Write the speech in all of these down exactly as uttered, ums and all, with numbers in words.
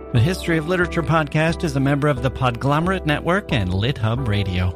The History of Literature podcast is a member of the Podglomerate Network and LitHub Radio.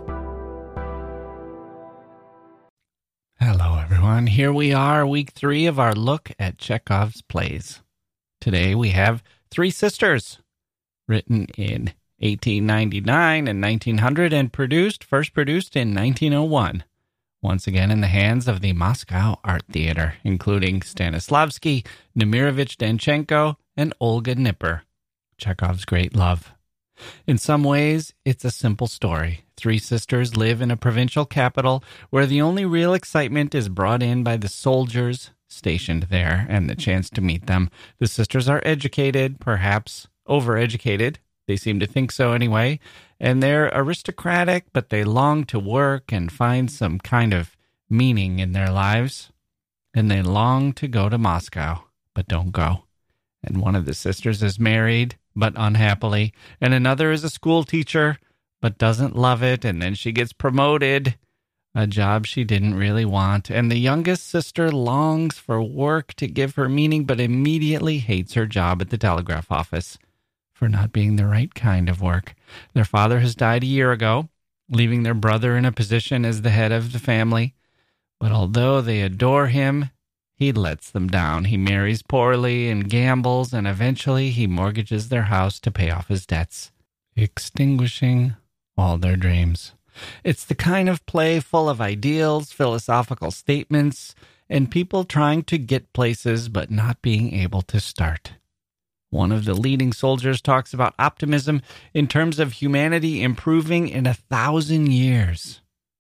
Hello, everyone. Here we are, week three of our look at Chekhov's plays. Today we have Three Sisters, written in eighteen ninety-nine and nineteen hundred and produced, first produced in nineteen oh one. Once again in the hands of the Moscow Art Theater, including Stanislavski, Nemirovich Danchenko, and Olga Knipper, Chekhov's great love. In some ways, it's a simple story. Three sisters live in a provincial capital where the only real excitement is brought in by the soldiers stationed there and the chance to meet them. The sisters are educated, perhaps overeducated. They seem to think so anyway. And they're aristocratic, but they long to work and find some kind of meaning in their lives. And they long to go to Moscow, but don't go. And one of the sisters is married, but unhappily, and another is a school teacher, but doesn't love it, and then she gets promoted, a job she didn't really want, and the youngest sister longs for work to give her meaning, but immediately hates her job at the telegraph office for not being the right kind of work. Their father has died a year ago, leaving their brother in a position as the head of the family, but although they adore him, he lets them down. He marries poorly and gambles, and eventually he mortgages their house to pay off his debts, extinguishing all their dreams. It's the kind of play full of ideals, philosophical statements, and people trying to get places but not being able to start. One of the leading soldiers talks about optimism in terms of humanity improving in a thousand years.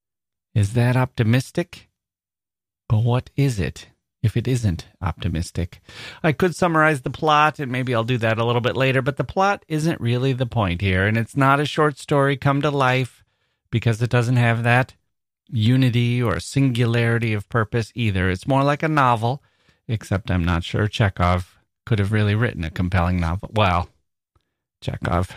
Is that optimistic? But what is it? If it isn't optimistic. I could summarize the plot, and maybe I'll do that a little bit later, but the plot isn't really the point here, and it's not a short story come to life because it doesn't have that unity or singularity of purpose either. It's more like a novel, except I'm not sure Chekhov could have really written a compelling novel. Well, Chekhov,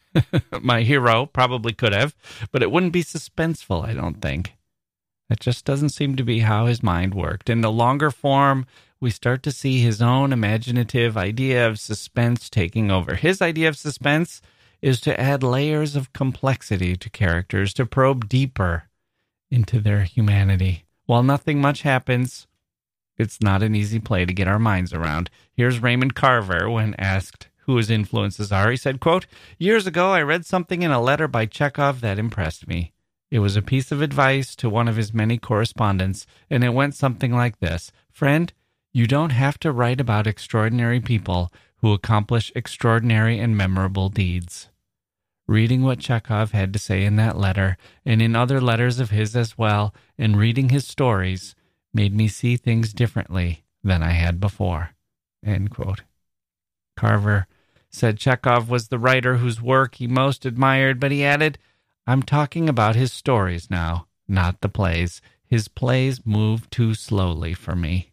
my hero, probably could have, but it wouldn't be suspenseful, I don't think. That just doesn't seem to be how his mind worked. In the longer form, we start to see his own imaginative idea of suspense taking over. His idea of suspense is to add layers of complexity to characters, to probe deeper into their humanity. While nothing much happens, it's not an easy play to get our minds around. Here's Raymond Carver when asked who his influences are. He said, quote, "Years ago, I read something in a letter by Chekhov that impressed me. It was a piece of advice to one of his many correspondents, and it went something like this. Friend, you don't have to write about extraordinary people who accomplish extraordinary and memorable deeds." Reading what Chekhov had to say in that letter, and in other letters of his as well, and reading his stories, made me see things differently than I had before. End quote. Carver said Chekhov was the writer whose work he most admired, but he added, "I'm talking about his stories now, not the plays. His plays move too slowly for me."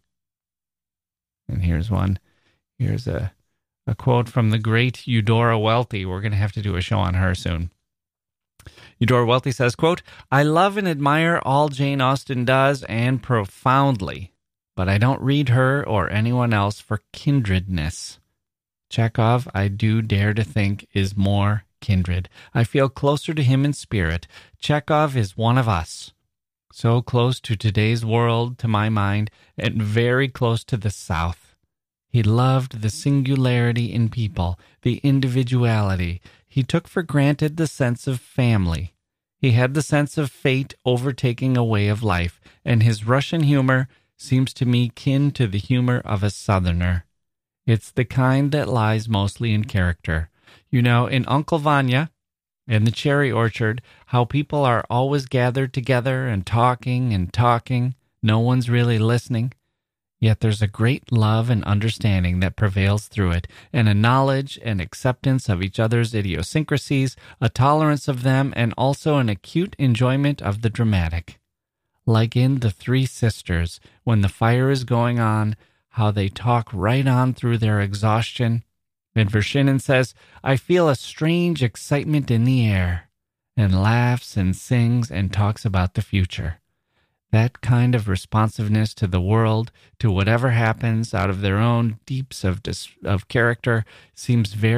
And here's one. Here's a, a quote from the great Eudora Welty. We're going to have to do a show on her soon. Eudora Welty says, quote, "I love and admire all Jane Austen does, and profoundly, but I don't read her or anyone else for kindredness. Chekhov, I do dare to think, is more kindred. I feel closer to him in spirit. Chekhov is one of us, so close to today's world, to my mind, and very close to the South. He loved the singularity in people, the individuality. He took for granted the sense of family. He had the sense of fate overtaking a way of life, and his Russian humor seems to me kin to the humor of a Southerner. It's the kind that lies mostly in character. You know, in Uncle Vanya and the Cherry Orchard, how people are always gathered together and talking and talking. No one's really listening. Yet there's a great love and understanding that prevails through it, and a knowledge and acceptance of each other's idiosyncrasies, a tolerance of them, and also an acute enjoyment of the dramatic. Like in The Three Sisters, when the fire is going on, how they talk right on through their exhaustion. And Vershinin says, I feel a strange excitement in the air, and laughs and sings and talks about the future. That kind of responsiveness to the world, to whatever happens out of their own deeps of dis- of character, seems very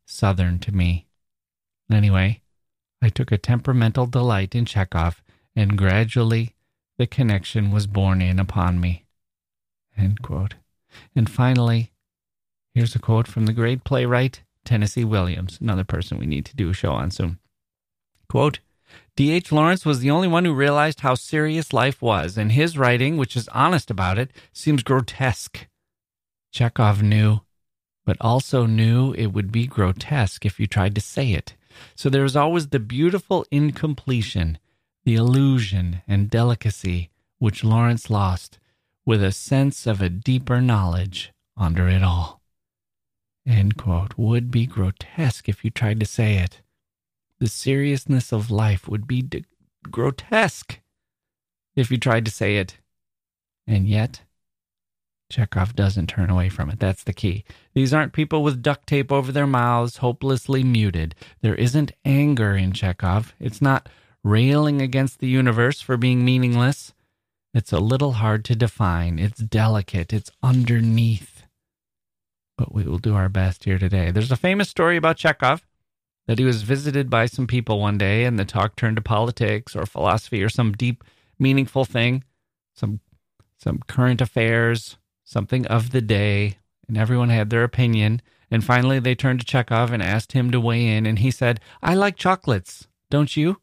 Southern to me. Anyway, I took a temperamental delight in Chekhov, and gradually the connection was borne in upon me. End quote. And finally, here's a quote from the great playwright Tennessee Williams, another person we need to do a show on soon. Quote, D H Lawrence was the only one who realized how serious life was, and his writing, which is honest about it, seems grotesque. Chekhov knew, but also knew it would be grotesque if you tried to say it. So there was always the beautiful incompletion, the illusion and delicacy which Lawrence lost, with a sense of a deeper knowledge under it all. End quote. Would be grotesque if you tried to say it. The seriousness of life would be de- grotesque if you tried to say it. And yet, Chekhov doesn't turn away from it. That's the key. These aren't people with duct tape over their mouths, hopelessly muted. There isn't anger in Chekhov. It's not railing against the universe for being meaningless. It's a little hard to define. It's delicate. It's underneath. But we will do our best here today. There's a famous story about Chekhov that he was visited by some people one day, and the talk turned to politics or philosophy or some deep, meaningful thing, some some current affairs, something of the day, and everyone had their opinion. And finally, they turned to Chekhov and asked him to weigh in, and he said, I like chocolates, don't you?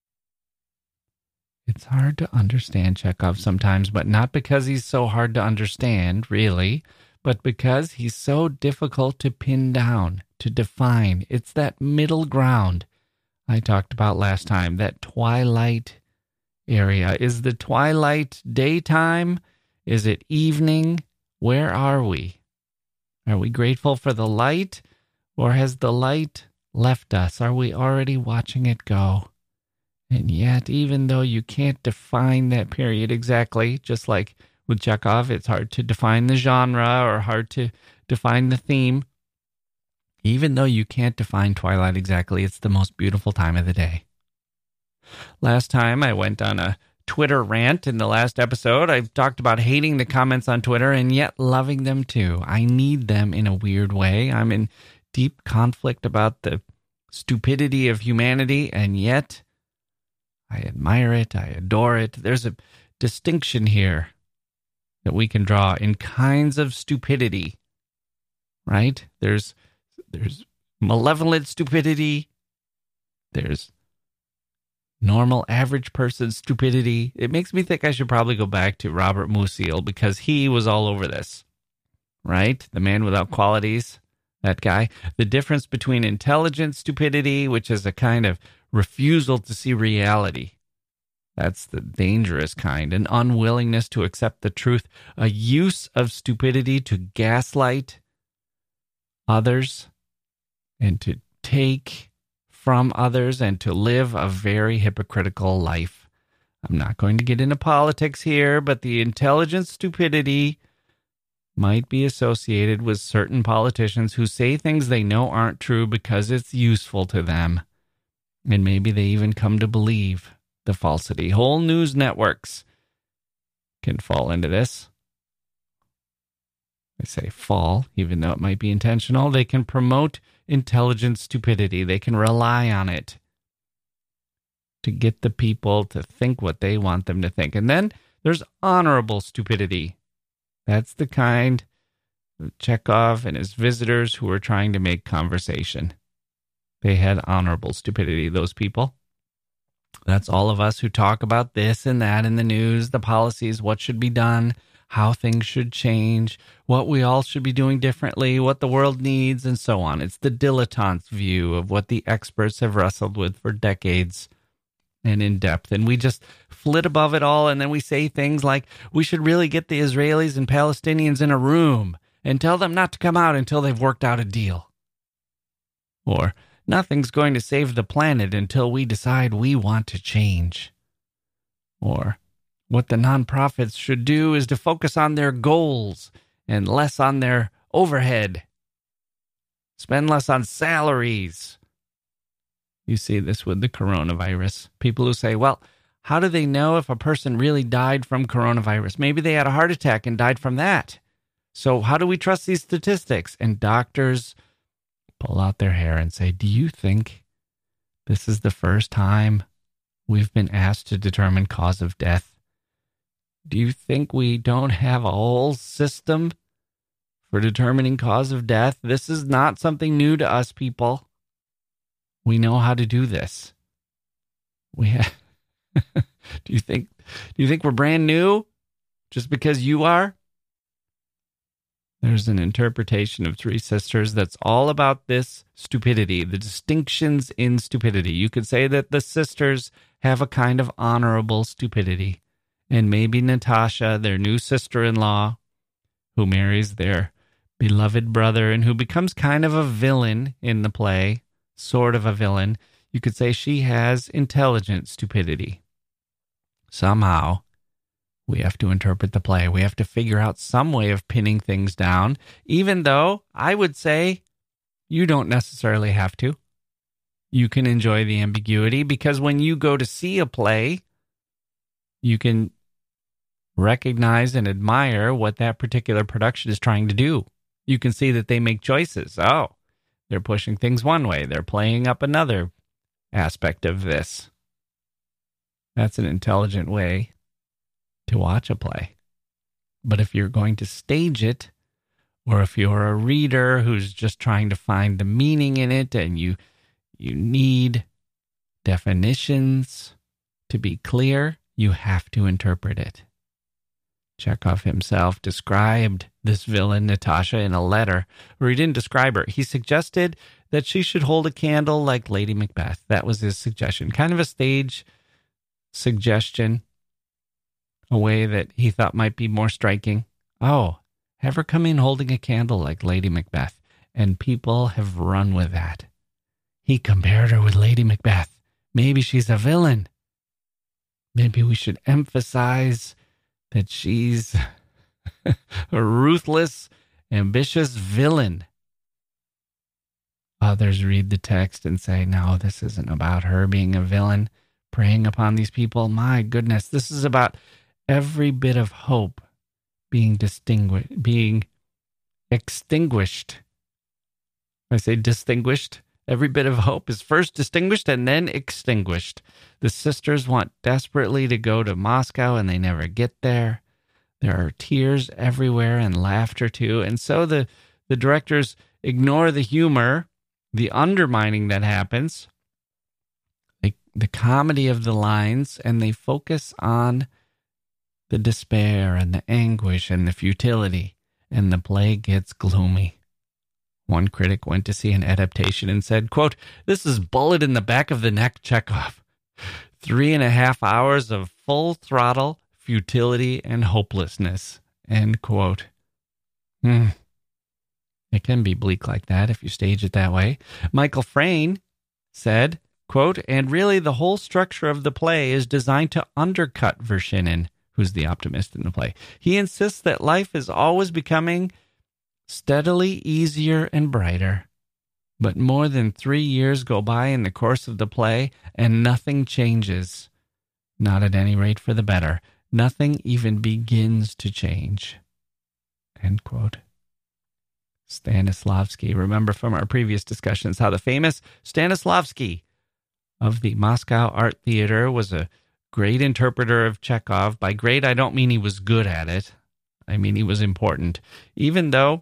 It's hard to understand Chekhov sometimes, but not because he's so hard to understand, really, but because he's so difficult to pin down, to define. It's that middle ground I talked about last time, that twilight area. Is the twilight daytime? Is it evening? Where are we? Are we grateful for the light, or has the light left us? Are we already watching it go? And yet, even though you can't define that period exactly, just like with Chekhov, it's hard to define the genre or hard to define the theme. Even though you can't define twilight exactly, it's the most beautiful time of the day. Last time I went on a Twitter rant in the last episode. I talked about hating the comments on Twitter and yet loving them too. I need them in a weird way. I'm in deep conflict about the stupidity of humanity, and yet I admire it. I adore it. There's a distinction here that we can draw in kinds of stupidity, right? There's there's malevolent stupidity. There's normal, average person stupidity. It makes me think I should probably go back to Robert Musil because he was all over this, right? The man without qualities, that guy. The difference between intelligent stupidity, which is a kind of refusal to see reality. That's the dangerous kind. An unwillingness to accept the truth. A use of stupidity to gaslight others and to take from others and to live a very hypocritical life. I'm not going to get into politics here, but the intelligent stupidity might be associated with certain politicians who say things they know aren't true because it's useful to them. And maybe they even come to believe the falsity. Whole news networks can fall into this. I say fall, even though it might be intentional. They can promote intelligent stupidity. They can rely on it to get the people to think what they want them to think. And then there's honorable stupidity. That's the kind of Chekhov and his visitors who were trying to make conversation. They had honorable stupidity, those people. That's all of us who talk about this and that in the news, the policies, what should be done, how things should change, what we all should be doing differently, what the world needs, and so on. It's the dilettante's view of what the experts have wrestled with for decades and in depth. And we just flit above it all, and then we say things like, we should really get the Israelis and Palestinians in a room and tell them not to come out until they've worked out a deal. Or, nothing's going to save the planet until we decide we want to change. Or, what the nonprofits should do is to focus on their goals and less on their overhead. Spend less on salaries. You see this with the coronavirus. People who say, well, how do they know if a person really died from coronavirus? Maybe they had a heart attack and died from that. So how do we trust these statistics? And doctors pull out their hair and say, do you think this is the first time we've been asked to determine cause of death? Do you think we don't have a whole system for determining cause of death? This is not something new to us, people. We know how to do this. We have do you think do you think we're brand new just because you are? There's an interpretation of Three Sisters that's all about this stupidity, the distinctions in stupidity. You could say that the sisters have a kind of honorable stupidity. And maybe Natasha, their new sister-in-law, who marries their beloved brother and who becomes kind of a villain in the play, sort of a villain, you could say she has intelligent stupidity. Somehow, we have to interpret the play. We have to figure out some way of pinning things down, even though I would say you don't necessarily have to. You can enjoy the ambiguity because when you go to see a play, you can recognize and admire what that particular production is trying to do. You can see that they make choices. Oh, they're pushing things one way. They're playing up another aspect of this. That's an intelligent way to watch a play. But if you're going to stage it, or if you're a reader who's just trying to find the meaning in it and you you need definitions to be clear, you have to interpret it. Chekhov himself described this villain, Natasha, in a letter, or he didn't describe her. He suggested that she should hold a candle like Lady Macbeth. That was his suggestion. Kind of a stage suggestion, a way that he thought might be more striking. Oh, have her come in holding a candle like Lady Macbeth. And people have run with that. He compared her with Lady Macbeth. Maybe she's a villain. Maybe we should emphasize that she's a ruthless, ambitious villain. Others read the text and say, no, this isn't about her being a villain, preying upon these people. My goodness, this is about every bit of hope being distinguished, being extinguished. I say distinguished. Every bit of hope is first distinguished and then extinguished. The sisters want desperately to go to Moscow and they never get there. There are tears everywhere and laughter too. And so the, the directors ignore the humor, the undermining that happens, the, the comedy of the lines, and they focus on the despair and the anguish and the futility. And the play gets gloomy. One critic went to see an adaptation and said, quote, "This is bullet in the back of the neck Chekhov. Three and a half hours of full throttle futility and hopelessness," end quote. Hmm. It can be bleak like that if you stage it that way. Michael Frayn said, quote, "And really the whole structure of the play is designed to undercut Vershinin," who's the optimist in the play. "He insists that life is always becoming steadily easier and brighter. But more than three years go by in the course of the play, and nothing changes. Not at any rate for the better. Nothing even begins to change." End quote. Stanislavski. Remember from our previous discussions how the famous Stanislavski of the Moscow Art Theater was a great interpreter of Chekhov. By great, I don't mean he was good at it. I mean he was important. Even though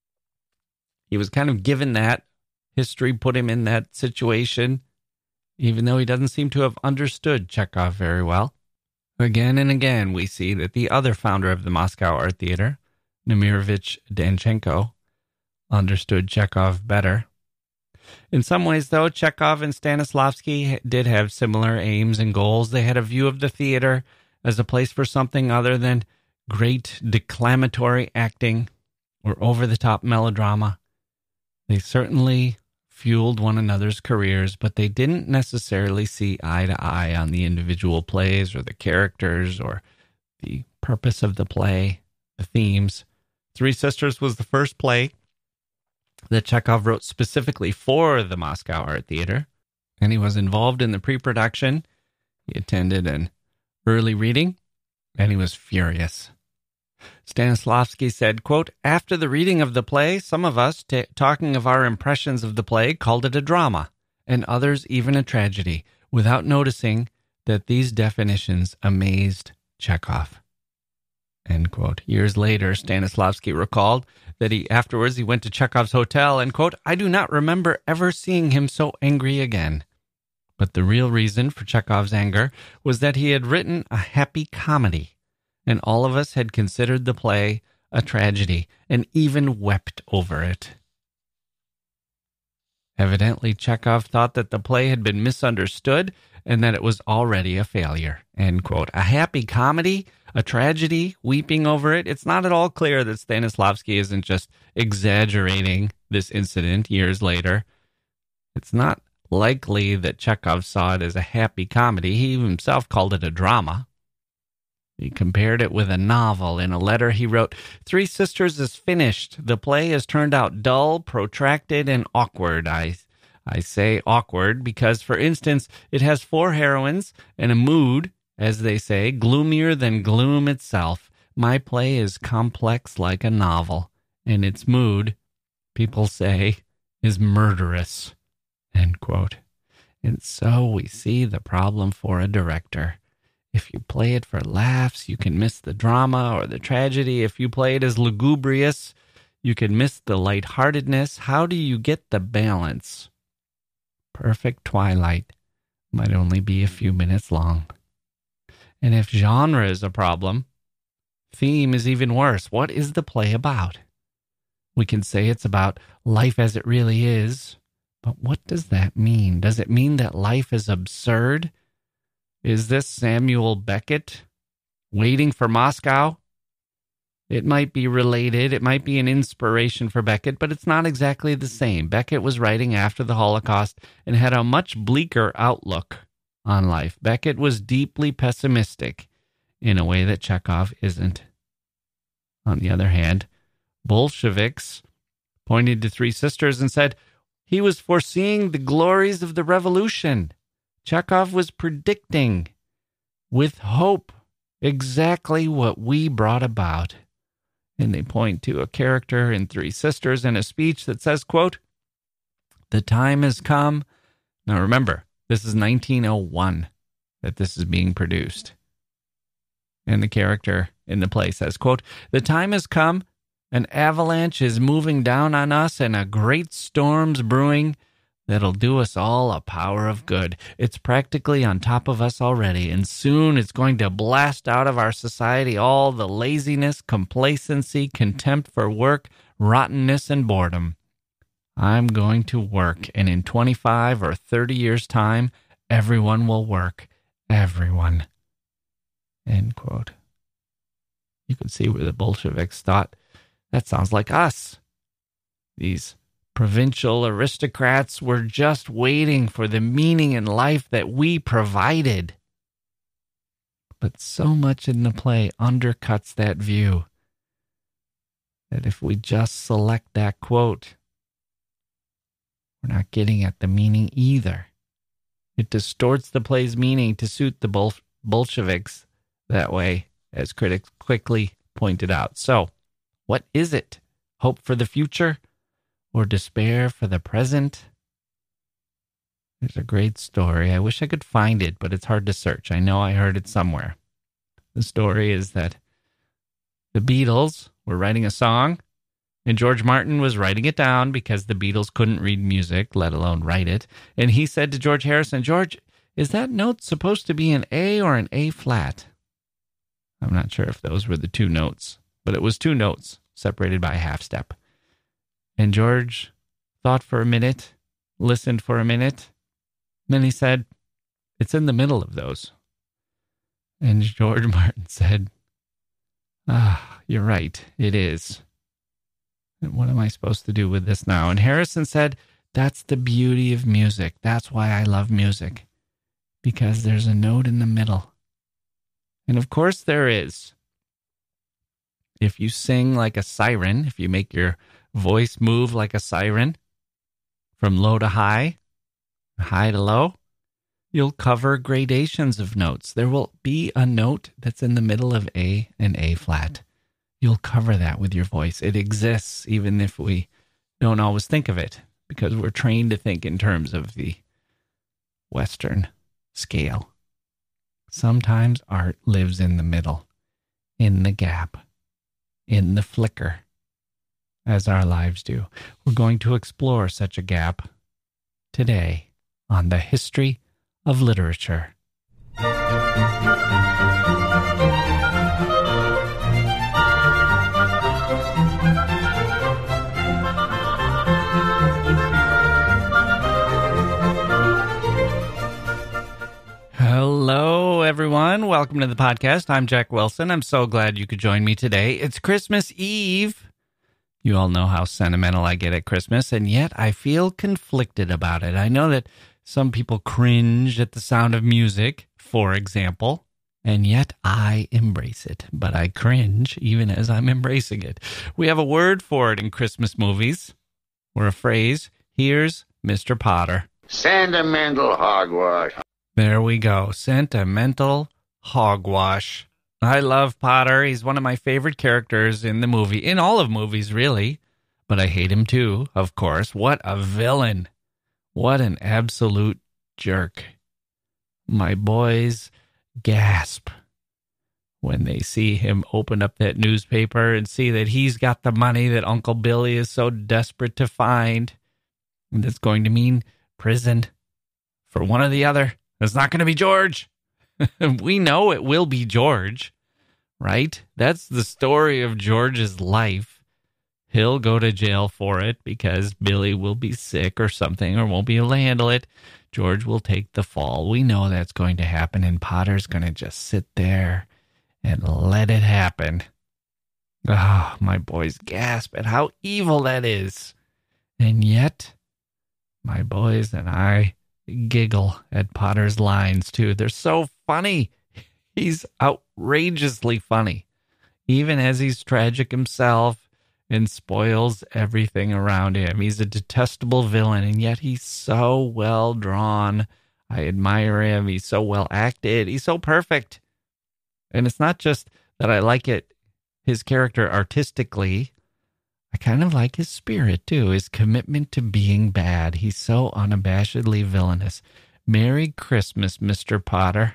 he was kind of given that, history put him in that situation, even though he doesn't seem to have understood Chekhov very well. Again and again, we see that the other founder of the Moscow Art Theater, Nemirovich Danchenko, understood Chekhov better. In some ways, though, Chekhov and Stanislavski did have similar aims and goals. They had a view of the theater as a place for something other than great declamatory acting or over-the-top melodrama. They certainly fueled one another's careers, but they didn't necessarily see eye to eye on the individual plays or the characters or the purpose of the play, the themes. Three Sisters was the first play that Chekhov wrote specifically for the Moscow Art Theater, and he was involved in the pre-production. He attended an early reading, and he was furious. Stanislavski said, quote, "After the reading of the play, some of us, t- talking of our impressions of the play, called it a drama, and others even a tragedy, without noticing that these definitions amazed Chekhov." End quote. Years later, Stanislavski recalled that he afterwards he went to Chekhov's hotel and, quote, "I do not remember ever seeing him so angry again." But the real reason for Chekhov's anger was that he had written a happy comedy, and all of us had considered the play a tragedy and even wept over it. Evidently, Chekhov thought that the play had been misunderstood and that it was already a failure. End quote. A happy comedy, a tragedy, weeping over it. It's not at all clear that Stanislavski isn't just exaggerating this incident years later. It's not likely that Chekhov saw it as a happy comedy. He himself called it a drama. He compared it with a novel. In a letter he wrote, "Three Sisters is finished. The play has turned out dull, protracted, and awkward. I, I say awkward because, for instance, it has four heroines and a mood, as they say, gloomier than gloom itself. My play is complex like a novel, and its mood, people say, is murderous." End quote. And so we see the problem for a director. If you play it for laughs, you can miss the drama or the tragedy. If you play it as lugubrious, you can miss the lightheartedness. How do you get the balance? Perfect Twilight might only be a few minutes long. And if genre is a problem, theme is even worse. What is the play about? We can say it's about life as it really is, but what does that mean? Does it mean that life is absurd? Is this Samuel Beckett waiting for Moscow? It might be related. It might be an inspiration for Beckett, but it's not exactly the same. Beckett was writing after the Holocaust and had a much bleaker outlook on life. Beckett was deeply pessimistic in a way that Chekhov isn't. On the other hand, Bolsheviks pointed to Three Sisters and said he was foreseeing the glories of the revolution. Chekhov was predicting with hope exactly what we brought about. And they point to a character in Three Sisters in a speech that says, quote, "The time has come." Now remember, this is nineteen oh one that this is being produced. And the character in the play says, quote, "The time has come. An avalanche is moving down on us and a great storm's brewing that'll do us all a power of good. It's practically on top of us already, and soon it's going to blast out of our society all the laziness, complacency, contempt for work, rottenness, and boredom. I'm going to work, and in twenty-five or thirty years' time, everyone will work. Everyone." End quote. You can see where the Bolsheviks thought, that sounds like us. These provincial aristocrats were just waiting for the meaning in life that we provided. But so much in the play undercuts that view that if we just select that quote, we're not getting at the meaning either. It distorts the play's meaning to suit the Bol- Bolsheviks that way, as critics quickly pointed out. So, what is it? Hope for the future? Or despair for the present? There's a great story. I wish I could find it, but it's hard to search. I know I heard it somewhere. The story is that the Beatles were writing a song, and George Martin was writing it down because the Beatles couldn't read music, let alone write it. And he said to George Harrison, "George, is that note supposed to be an A or an A flat?" I'm not sure if those were the two notes, but it was two notes separated by a half step. And George thought for a minute, listened for a minute, then he said, "It's in the middle of those." And George Martin said, "Ah, you're right, it is. And what am I supposed to do with this now?" And Harrison said, "That's the beauty of music. That's why I love music, because there's a note in the middle." And of course there is. If you sing like a siren, if you make your voice move like a siren from low to high, high to low, you'll cover gradations of notes. There will be a note that's in the middle of A and A flat. you'll cover that with your voice. It exists even if we don't always think of it, because we're trained to think in terms of the Western scale. Sometimes art lives in the middle, in the gap, in the flicker, as our lives do. We're going to explore such a gap today on the History of Literature. Hello, everyone. Welcome to the podcast. I'm Jack Wilson. I'm so glad you could join me today. It's Christmas Eve. You all know how sentimental I get at Christmas, and yet I feel conflicted about it. I know that some people cringe at the sound of music, for example, and yet I embrace it. But I cringe even as I'm embracing it. We have a word for it in Christmas movies, or a phrase. Here's Mister Potter. Sentimental hogwash. There we go. Sentimental hogwash. I love Potter. He's one of my favorite characters in the movie, in all of movies, really. But I hate him too, of course. What a villain. What an absolute jerk. My boys gasp when they see him open up that newspaper and see that he's got the money that Uncle Billy is so desperate to find. And it's going to mean prison for one or the other. It's not going to be George. We know it will be George, right? That's the story of George's life. He'll go to jail for it because Billy will be sick or something or won't be able to handle it. George will take the fall. We know that's going to happen, and Potter's going to just sit there and let it happen. Ah, oh, my boys gasp at how evil that is. And yet, my boys and I giggle at Potter's lines, too. They're so funny. He's outrageously funny, even as he's tragic himself and spoils everything around him. He's a detestable villain, and yet he's so well drawn. I admire him. He's so well acted. He's so perfect. And it's not just that I like it, his character artistically. I kind of like his spirit, too, his commitment to being bad. He's so unabashedly villainous. Merry Christmas, Mister Potter.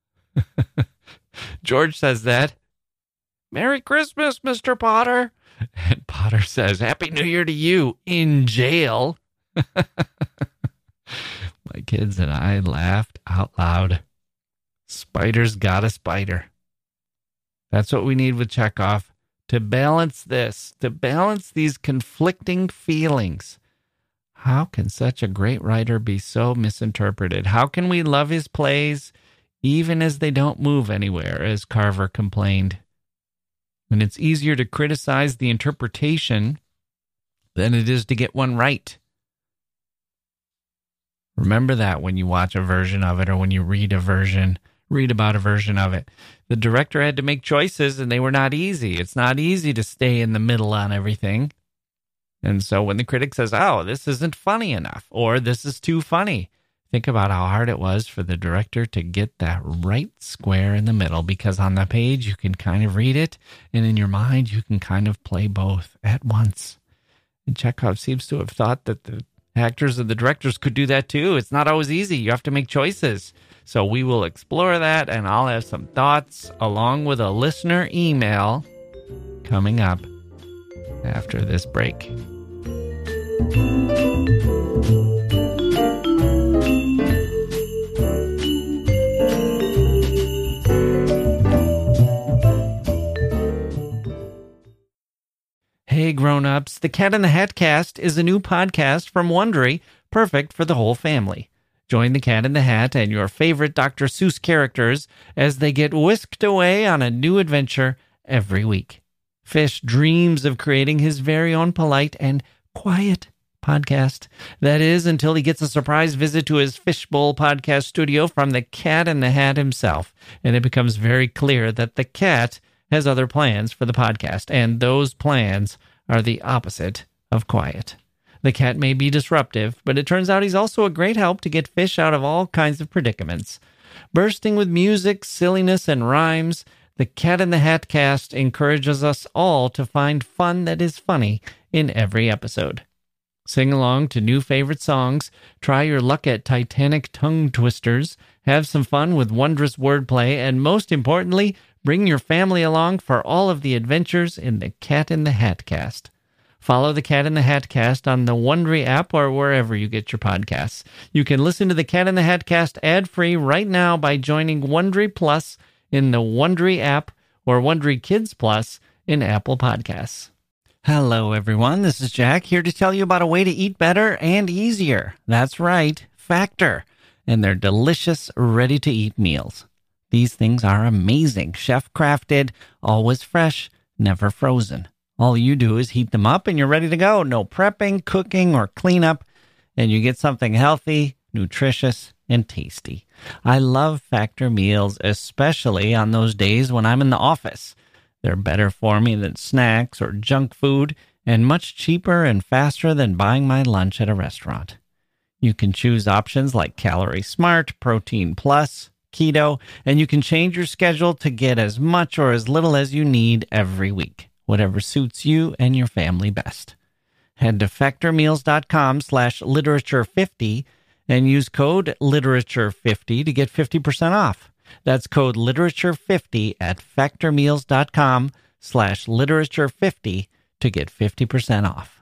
George says that. Merry Christmas, Mister Potter. And Potter says, Happy New Year to you, in jail. My kids and I laughed out loud. Spider's got a spider. That's what we need with Chekhov. To balance this, to balance these conflicting feelings. How can such a great writer be so misinterpreted? How can we love his plays even as they don't move anywhere, as Carver complained? And it's easier to criticize the interpretation than it is to get one right. Remember that when you watch a version of it or when you read a version read about a version of it. The director had to make choices, and they were not easy. It's not easy to stay in the middle on everything. And so when the critic says, oh, this isn't funny enough, or this is too funny, think about how hard it was for the director to get that right square in the middle, because on the page you can kind of read it, and in your mind you can kind of play both at once. And Chekhov seems to have thought that the actors and the directors could do that too. It's not always easy. You have to make choices. So we will explore that, and I'll have some thoughts along with a listener email coming up after this break. Hey grown-ups, the Cat in the Hat Cast is a new podcast from Wondery, perfect for the whole family. Join the Cat in the Hat and your favorite Doctor Seuss characters as they get whisked away on a new adventure every week. Fish dreams of creating his very own polite and quiet podcast. That is, until he gets a surprise visit to his Fishbowl podcast studio from the Cat in the Hat himself. And it becomes very clear that the cat has other plans for the podcast, and those plans are the opposite of quiet. The cat may be disruptive, but it turns out he's also a great help to get Fish out of all kinds of predicaments. Bursting with music, silliness, and rhymes, The Cat in the Hat Cast encourages us all to find fun that is funny in every episode. Sing along to new favorite songs, try your luck at Titanic tongue twisters, have some fun with wondrous wordplay, and most importantly, bring your family along for all of the adventures in the Cat in the Hat Cast. Follow the Cat in the Hat Cast on the Wondery app or wherever you get your podcasts. You can listen to the Cat in the Hat Cast ad-free right now by joining Wondery Plus in the Wondery app or Wondery Kids Plus in Apple Podcasts. Hello, everyone. This is Jack here to tell you about a way to eat better and easier. That's right, Factor, and their delicious, ready-to-eat meals. These things are amazing, chef-crafted, always fresh, never frozen. All you do is heat them up and you're ready to go. No prepping, cooking, or cleanup, and you get something healthy, nutritious, and tasty. I love Factor meals, especially on those days when I'm in the office. They're better for me than snacks or junk food, and much cheaper and faster than buying my lunch at a restaurant. You can choose options like Calorie Smart, Protein Plus, Keto, and you can change your schedule to get as much or as little as you need every week, whatever suits you and your family best. Head to factormeals.com slash literature fifty and use code literature fifty to get fifty percent off. That's code literature fifty at factormeals.com slash literature fifty to get fifty percent off.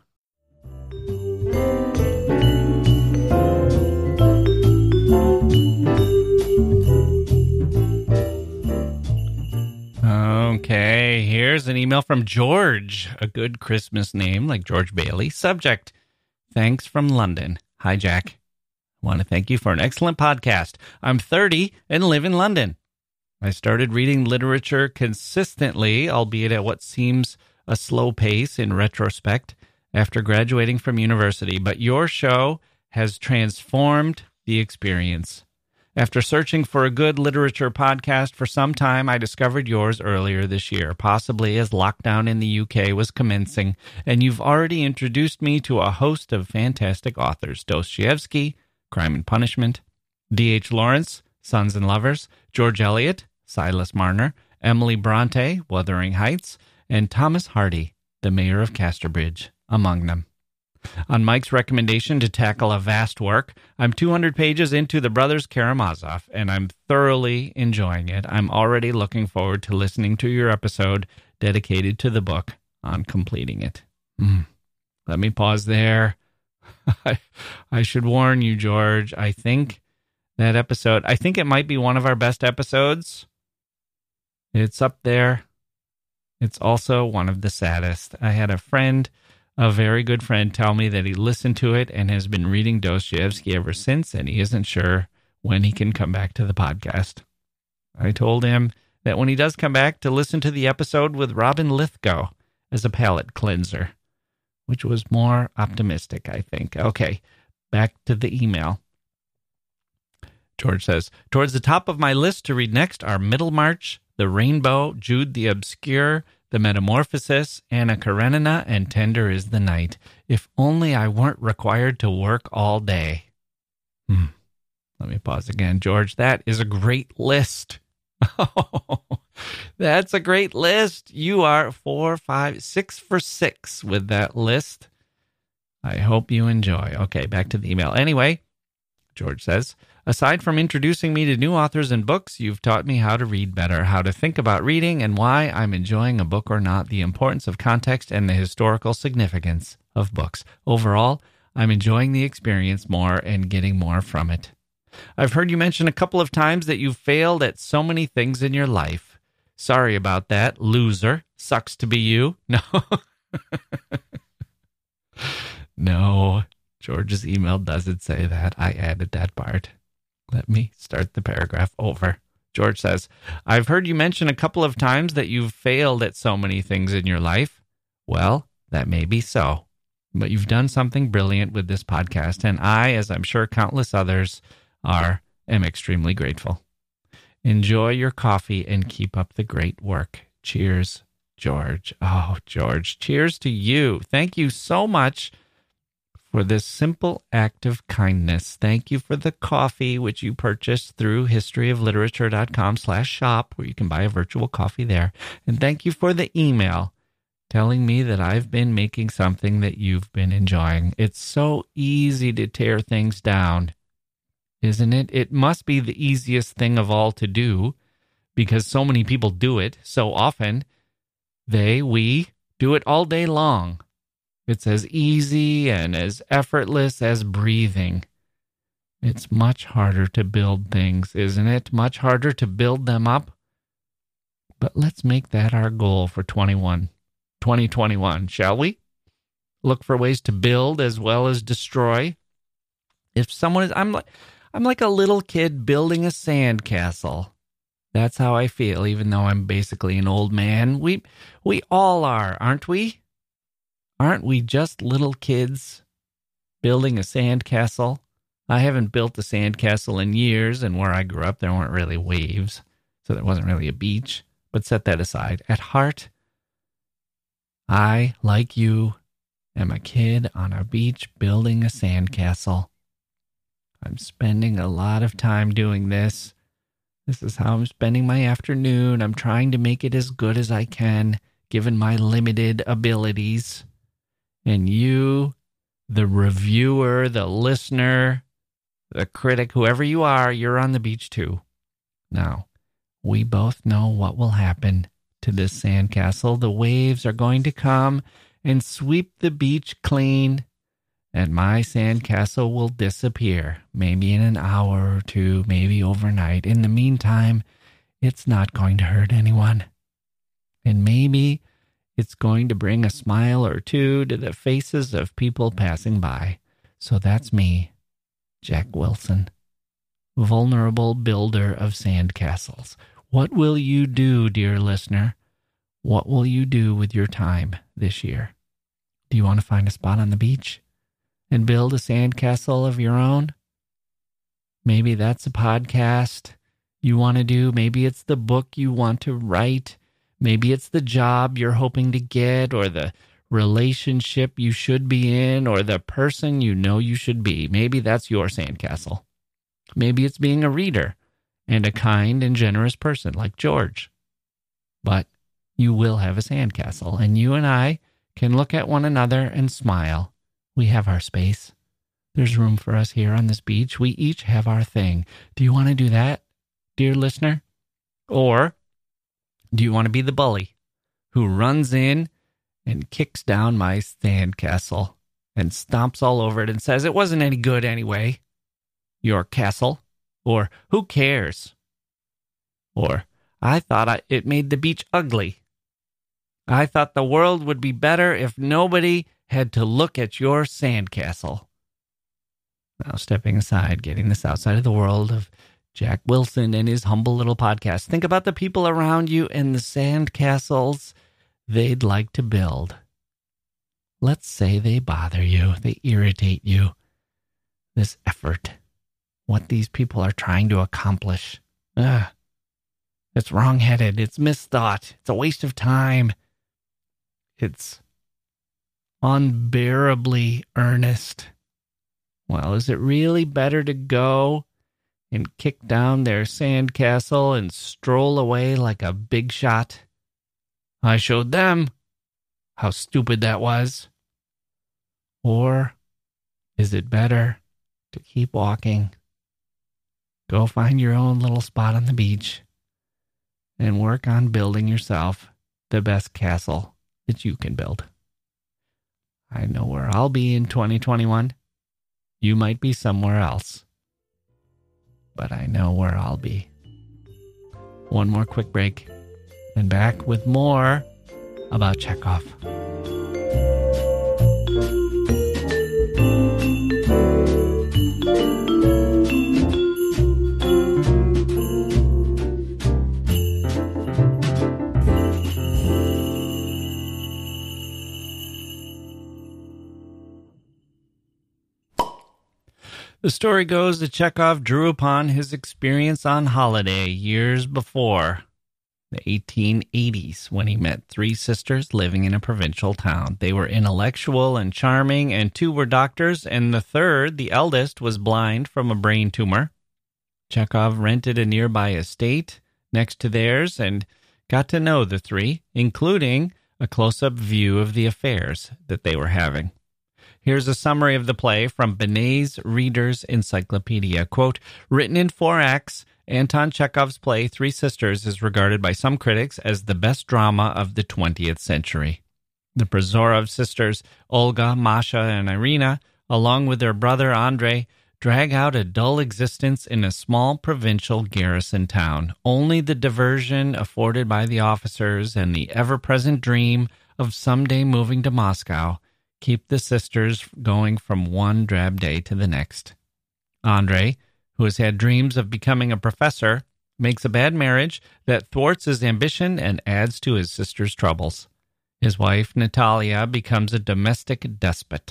Okay, here's an email from George, a good Christmas name like George Bailey. Subject, thanks from London. Hi, Jack. I want to thank you for an excellent podcast. I'm thirty and live in London. I started reading literature consistently, albeit at what seems a slow pace in retrospect, after graduating from university, but your show has transformed the experience. After searching for a good literature podcast for some time, I discovered yours earlier this year, possibly as lockdown in the U K was commencing, and you've already introduced me to a host of fantastic authors: Dostoevsky, Crime and Punishment; D H Lawrence, Sons and Lovers; George Eliot, Silas Marner; Emily Bronte, Wuthering Heights; and Thomas Hardy, The Mayor of Casterbridge, among them. On Mike's recommendation to tackle a vast work, I'm two hundred pages into The Brothers Karamazov, and I'm thoroughly enjoying it. I'm already looking forward to listening to your episode dedicated to the book on completing it. Mm. Let me pause there. I, I should warn you, George, I think that episode, I think it might be one of our best episodes. It's up there. It's also one of the saddest. I had a friend, a very good friend, tell me that he listened to it and has been reading Dostoevsky ever since, and he isn't sure when he can come back to the podcast. I told him that when he does come back, to listen to the episode with Robin Lithgow as a palate cleanser, which was more optimistic, I think. Okay, back to the email. George says, towards the top of my list to read next are Middlemarch, The Rainbow, Jude the Obscure, The Metamorphosis, Anna Karenina, and Tender is the Night. If only I weren't required to work all day. Hmm. Let me pause again. George, that is a great list. Oh, that's a great list. You are four, five, six for six with that list. I hope you enjoy. Okay, back to the email. Anyway, George says, aside from introducing me to new authors and books, you've taught me how to read better, how to think about reading, and why I'm enjoying a book or not, the importance of context and the historical significance of books. Overall, I'm enjoying the experience more and getting more from it. I've heard you mention a couple of times that you failed at so many things in your life. Sorry about that, loser. Sucks to be you. No. No, George's email doesn't say that. I added that part. Let me start the paragraph over. George says, I've heard you mention a couple of times that you've failed at so many things in your life. Well, that may be so, but you've done something brilliant with this podcast, and I, as I'm sure countless others are, am extremely grateful. Enjoy your coffee and keep up the great work. Cheers, George. Oh, George, cheers to you. Thank you so much for this simple act of kindness. Thank you for the coffee, which you purchased through historyofliterature.com slash shop, where you can buy a virtual coffee there. And thank you for the email telling me that I've been making something that you've been enjoying. It's so easy to tear things down, isn't it? It must be the easiest thing of all to do, because so many people do it so often. They, we, do it all day long. It's as easy and as effortless as breathing. It's much harder to build things, isn't it? Much harder to build them up. But let's make that our goal for twenty-one, twenty twenty-one, shall we? Look for ways to build as well as destroy. If someone is, I'm like, I'm like a little kid building a sandcastle. That's how I feel, even though I'm basically an old man. We, we all are, aren't we? Aren't we just little kids building a sandcastle? I haven't built a sandcastle in years, and where I grew up, there weren't really waves, so there wasn't really a beach. But set that aside. At heart, I, like you, am a kid on a beach building a sandcastle. I'm spending a lot of time doing this. This is how I'm spending my afternoon. I'm trying to make it as good as I can, given my limited abilities. And you, the reviewer, the listener, the critic, whoever you are, you're on the beach too. Now, we both know what will happen to this sandcastle. The waves are going to come and sweep the beach clean, and my sandcastle will disappear, maybe in an hour or two, maybe overnight. In the meantime, it's not going to hurt anyone. And maybe it's going to bring a smile or two to the faces of people passing by. So that's me, Jack Wilson, vulnerable builder of sandcastles. What will you do, dear listener? What will you do with your time this year? Do you want to find a spot on the beach and build a sandcastle of your own? Maybe that's a podcast you want to do. Maybe it's the book you want to write. Maybe it's the job you're hoping to get, or the relationship you should be in, or the person you know you should be. Maybe that's your sandcastle. Maybe it's being a reader and a kind and generous person like George. But you will have a sandcastle, and you and I can look at one another and smile. We have our space. There's room for us here on this beach. We each have our thing. Do you want to do that, dear listener? Or do you want to be the bully who runs in and kicks down my sandcastle and stomps all over it and says, it wasn't any good anyway, your castle? Or, who cares? Or, I thought I, it made the beach ugly. I thought the world would be better if nobody had to look at your sandcastle. Now, stepping aside, getting this outside of the world of Jack Wilson and his humble little podcast. Think about the people around you and the sandcastles they'd like to build. Let's say they bother you, they irritate you. This effort, what these people are trying to accomplish. Ugh. It's wrong-headed, it's misthought, it's a waste of time. It's unbearably earnest. Well, is it really better to go and kick down their sandcastle and stroll away like a big shot? I showed them how stupid that was. Or is it better to keep walking, go find your own little spot on the beach, and work on building yourself the best castle that you can build? I know where I'll be in twenty twenty-one. You might be somewhere else, but I know where I'll be. One more quick break, and back with more about Chekhov. The story goes that Chekhov drew upon his experience on holiday years before the eighteen eighties, when he met three sisters living in a provincial town. They were intellectual and charming, and two were doctors, and the third, the eldest, was blind from a brain tumor. Chekhov rented a nearby estate next to theirs and got to know the three, including a close-up view of the affairs that they were having. Here's a summary of the play from Binet's Reader's Encyclopedia. Quote, written in four acts, Anton Chekhov's play Three Sisters is regarded by some critics as the best drama of the twentieth century. The Prozorov sisters, Olga, Masha, and Irina, along with their brother Andrei, drag out a dull existence in a small provincial garrison town. Only the diversion afforded by the officers and the ever-present dream of someday moving to Moscow keep the sisters going from one drab day to the next. Andrei, who has had dreams of becoming a professor, makes a bad marriage that thwarts his ambition and adds to his sister's troubles. His wife, Natalia, becomes a domestic despot.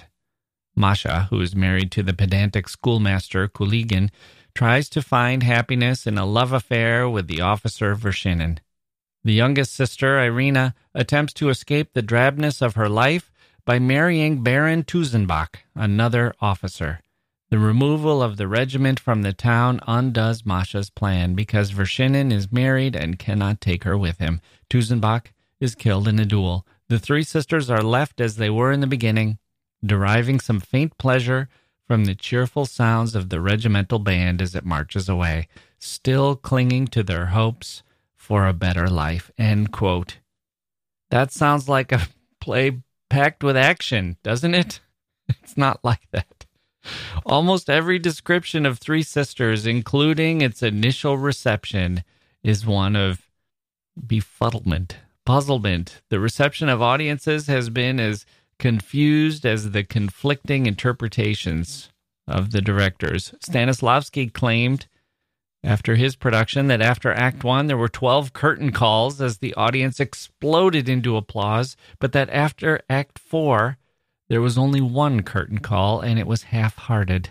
Masha, who is married to the pedantic schoolmaster Kuligin, tries to find happiness in a love affair with the officer Vershinin. The youngest sister, Irina, attempts to escape the drabness of her life by marrying Baron Tuzenbach, another officer. The removal of the regiment from the town undoes Masha's plan because Vershinin is married and cannot take her with him. Tuzenbach is killed in a duel. The three sisters are left as they were in the beginning, deriving some faint pleasure from the cheerful sounds of the regimental band as it marches away, still clinging to their hopes for a better life. End quote. That sounds like a play packed with action, doesn't it? It's not like that. Almost every description of Three Sisters, including its initial reception, is one of befuddlement, puzzlement. The reception of audiences has been as confused as the conflicting interpretations of the directors. Stanislavski claimed after his production that after Act One there were twelve curtain calls as the audience exploded into applause, but that after Act Four there was only one curtain call, and it was half-hearted.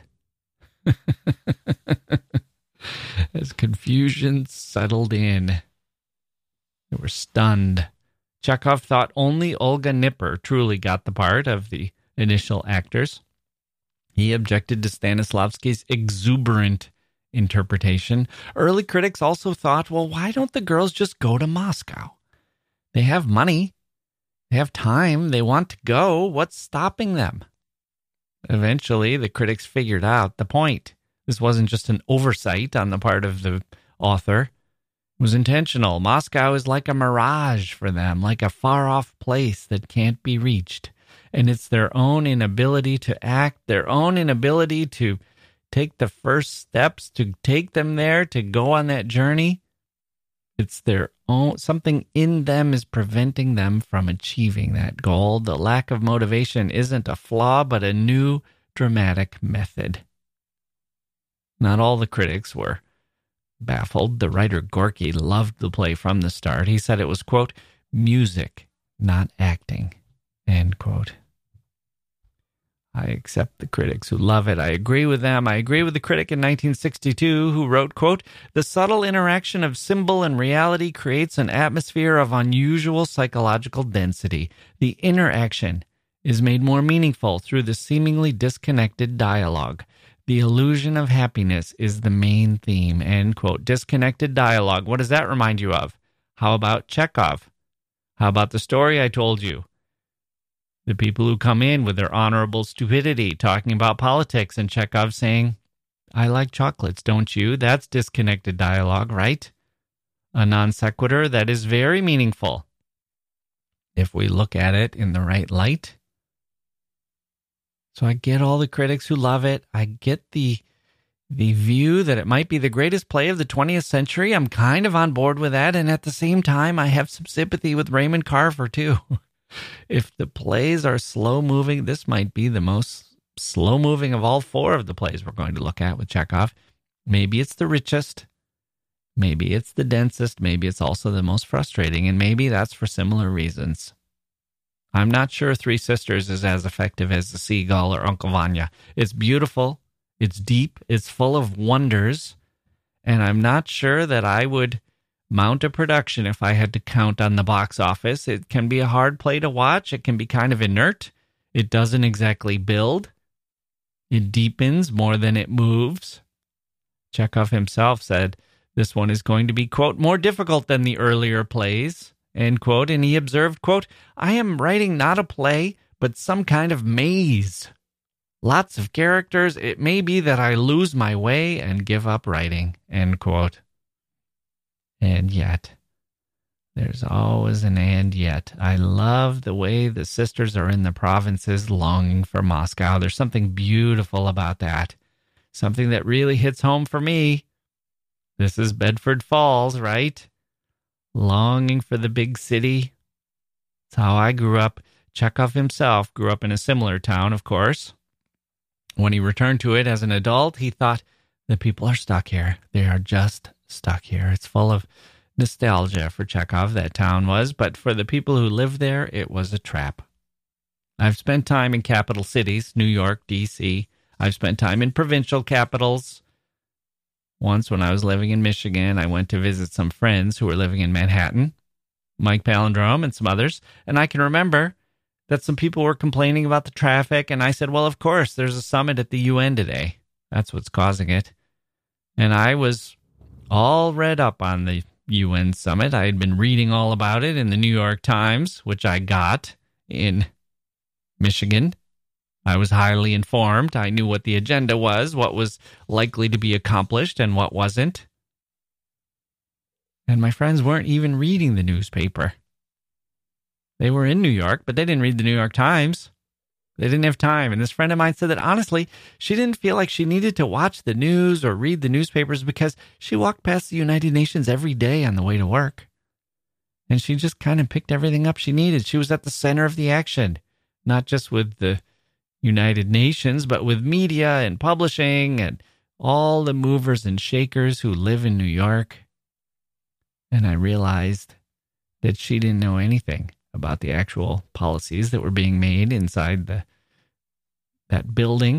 As confusion settled in, they were stunned. Chekhov thought only Olga Nipper truly got the part of the initial actors. He objected to Stanislavski's exuberant interpretation. Early critics also thought, well, why don't the girls just go to Moscow? They have money. They have time. They want to go. What's stopping them? Eventually, the critics figured out the point. This wasn't just an oversight on the part of the author. It was intentional. Moscow is like a mirage for them, like a far-off place that can't be reached. And it's their own inability to act, their own inability to take the first steps, to take them there, to go on that journey. It's their own, something in them is preventing them from achieving that goal. The lack of motivation isn't a flaw, but a new dramatic method. Not all the critics were baffled. The writer Gorky loved the play from the start. He said it was, quote, music, not acting, end quote. I accept the critics who love it. I agree with them. I agree with the critic in nineteen sixty-two who wrote, quote, the subtle interaction of symbol and reality creates an atmosphere of unusual psychological density. The interaction is made more meaningful through the seemingly disconnected dialogue. The illusion of happiness is the main theme, end quote. Disconnected dialogue. What does that remind you of? How about Chekhov? How about the story I told you? The people who come in with their honorable stupidity talking about politics and Chekhov saying, I like chocolates, don't you? That's disconnected dialogue, right? A non sequitur that is very meaningful if we look at it in the right light. So I get all the critics who love it. I get the the view that it might be the greatest play of the twentieth century. I'm kind of on board with that. And at the same time, I have some sympathy with Raymond Carver, too. If the plays are slow-moving, this might be the most slow-moving of all four of the plays we're going to look at with Chekhov. Maybe it's the richest. Maybe it's the densest. Maybe it's also the most frustrating. And maybe that's for similar reasons. I'm not sure Three Sisters is as effective as The Seagull or Uncle Vanya. It's beautiful. It's deep. It's full of wonders. And I'm not sure that I would mount a production if I had to count on the box office. It can be a hard play to watch. It can be kind of inert. It doesn't exactly build. It deepens more than it moves. Chekhov himself said this one is going to be, quote, more difficult than the earlier plays, end quote. And he observed, quote, I am writing not a play, but some kind of maze. Lots of characters. It may be that I lose my way and give up writing, end quote. And yet, there's always an and yet. I love the way the sisters are in the provinces longing for Moscow. There's something beautiful about that. Something that really hits home for me. This is Bedford Falls, right? Longing for the big city. It's how I grew up. Chekhov himself grew up in a similar town, of course. When he returned to it as an adult, he thought, the people are stuck here. They are just stuck here. It's full of nostalgia for Chekhov, that town was, but for the people who lived there, it was a trap. I've spent time in capital cities, New York, D C I've spent time in provincial capitals. Once when I was living in Michigan, I went to visit some friends who were living in Manhattan, Mike Palindrome and some others, and I can remember that some people were complaining about the traffic, and I said, well, of course, there's a summit at the U N today. That's what's causing it. And I was all read up on the U N summit. I had been reading all about it in the New York Times, which I got in Michigan. I was highly informed. I knew what the agenda was, what was likely to be accomplished, and what wasn't. And my friends weren't even reading the newspaper. They were in New York, but they didn't read the New York Times. They didn't have time. And this friend of mine said that, honestly, she didn't feel like she needed to watch the news or read the newspapers because she walked past the United Nations every day on the way to work. And she just kind of picked everything up she needed. She was at the center of the action, not just with the United Nations, but with media and publishing and all the movers and shakers who live in New York. And I realized that she didn't know anything about the actual policies that were being made inside the that building,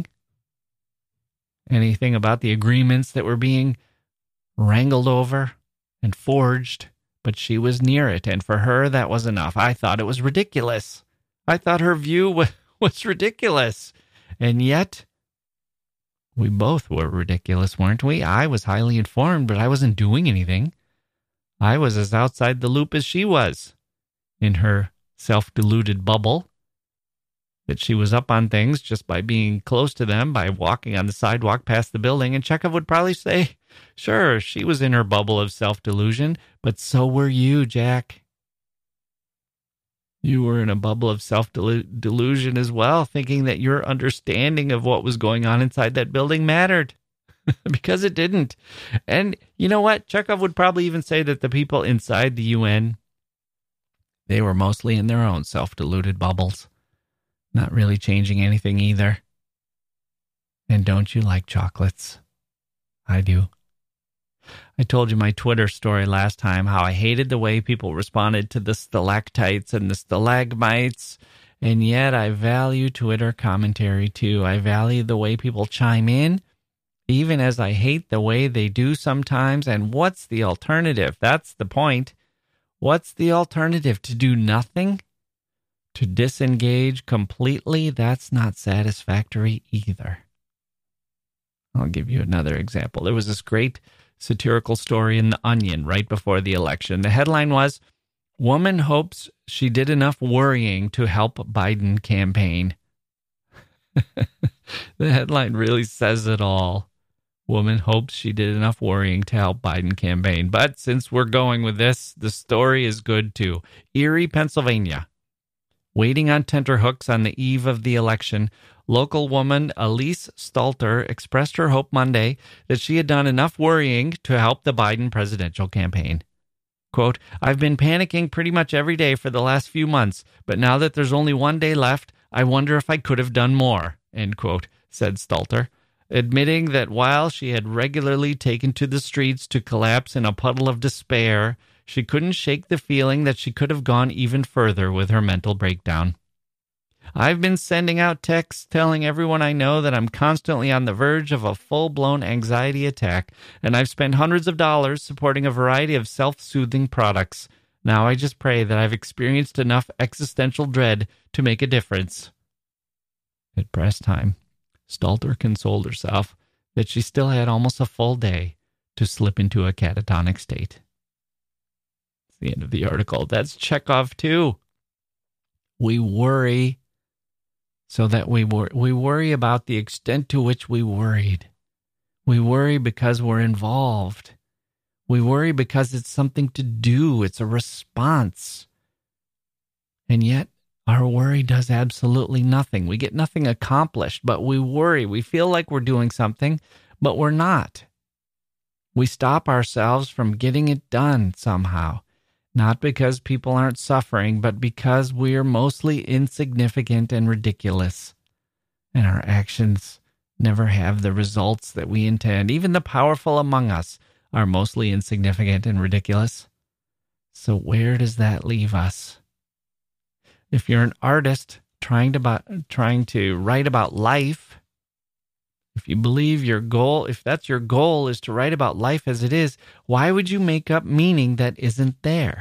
anything about the agreements that were being wrangled over and forged, but she was near it, and for her, that was enough. I thought it was ridiculous. I thought her view was, was ridiculous, and yet we both were ridiculous, weren't we? I was highly informed, but I wasn't doing anything. I was as outside the loop as she was, in her self-deluded bubble, that she was up on things just by being close to them, by walking on the sidewalk past the building. And Chekhov would probably say, sure, she was in her bubble of self-delusion, but so were you, Jack. You were in a bubble of self-delusion as well, thinking that your understanding of what was going on inside that building mattered. Because it didn't. And you know what? Chekhov would probably even say that the people inside the U N, they were mostly in their own self-deluded bubbles, not really changing anything either. And don't you like chocolates? I do. I told you my Twitter story last time, how I hated the way people responded to the stalactites and the stalagmites, and yet I value Twitter commentary too. I value the way people chime in, even as I hate the way they do sometimes. And what's the alternative? That's the point. What's the alternative? To do nothing? To disengage completely? That's not satisfactory either. I'll give you another example. There was this great satirical story in The Onion right before the election. The headline was, "Woman hopes she did enough worrying to help Biden campaign." The headline really says it all. Woman hopes she did enough worrying to help Biden campaign. But since we're going with this, the story is good too. Erie, Pennsylvania. Waiting on tenterhooks on the eve of the election, local woman Elise Stalter expressed her hope Monday that she had done enough worrying to help the Biden presidential campaign. Quote, "I've been panicking pretty much every day for the last few months, but now that there's only one day left, I wonder if I could have done more," end quote, said Stalter, admitting that while she had regularly taken to the streets to collapse in a puddle of despair, she couldn't shake the feeling that she could have gone even further with her mental breakdown. I've been sending out texts telling everyone I know that I'm constantly on the verge of a full-blown anxiety attack, and I've spent hundreds of dollars supporting a variety of self-soothing products. Now I just pray that I've experienced enough existential dread to make a difference. At press time, Stalter consoled herself that she still had almost a full day to slip into a catatonic state. It's the end of the article. That's Chekhov too. We worry so that we wor- we worry about the extent to which we worried. We worry because we're involved. We worry because it's something to do. It's a response. And yet, our worry does absolutely nothing. We get nothing accomplished, but we worry. We feel like we're doing something, but we're not. We stop ourselves from getting it done somehow. Not because people aren't suffering, but because we're mostly insignificant and ridiculous. And our actions never have the results that we intend. Even the powerful among us are mostly insignificant and ridiculous. So where does that leave us? If you're an artist trying to, about, trying to write about life, if you believe your goal, if that's your goal is to write about life as it is, why would you make up meaning that isn't there?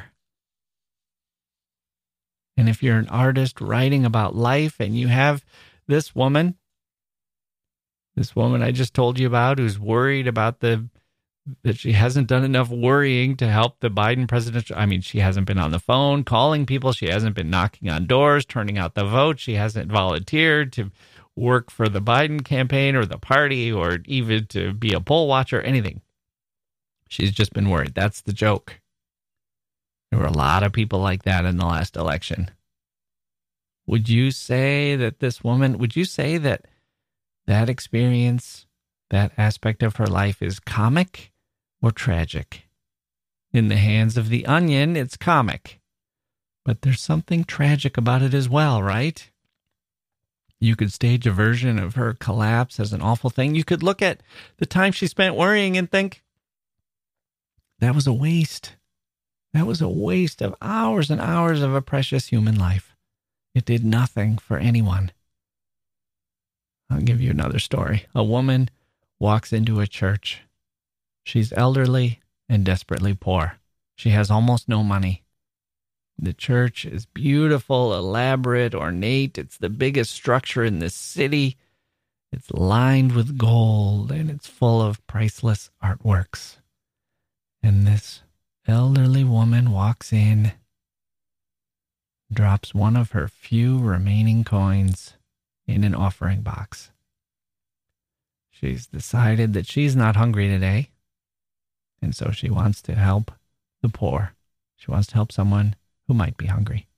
And if you're an artist writing about life and you have this woman, this woman I just told you about who's worried about the, that she hasn't done enough worrying to help the Biden presidential, I mean, she hasn't been on the phone calling people. She hasn't been knocking on doors, turning out the vote. She hasn't volunteered to work for the Biden campaign or the party or even to be a poll watcher, anything. She's just been worried. That's the joke. There were a lot of people like that in the last election. Would you say that this woman, would you say that that experience, that aspect of her life is comic or tragic? In the hands of The Onion, it's comic. But there's something tragic about it as well, right? You could stage a version of her collapse as an awful thing. You could look at the time she spent worrying and think, that was a waste. That was a waste of hours and hours of a precious human life. It did nothing for anyone. I'll give you another story. A woman walks into a church. She's elderly and desperately poor. She has almost no money. The church is beautiful, elaborate, ornate. It's the biggest structure in the city. It's lined with gold, and it's full of priceless artworks. And this elderly woman walks in, drops one of her few remaining coins in an offering box. She's decided that she's not hungry today, and so she wants to help the poor. She wants to help someone who might be hungry.